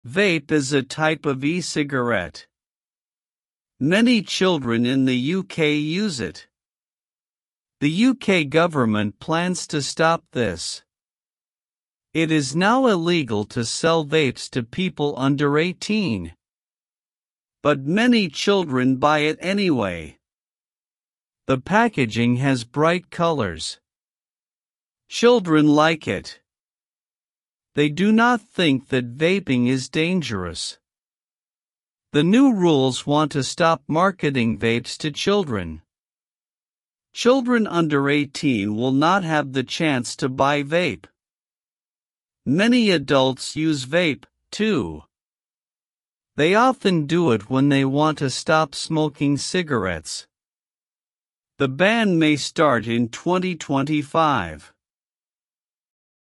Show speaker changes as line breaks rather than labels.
Vape is a type of e-cigarette. Many children in the UK use it. The UK government plans to stop this. It is now illegal to sell vapes to people under 18. But many children buy it anyway. The packaging has bright colors. Children like it. They do not think that vaping is dangerous. The new rules want to stop marketing vapes to children. Children under 18 will not have the chance to buy vape. Many adults use vape, too. They often do it when they want to stop smoking cigarettes. The ban may start in 2025.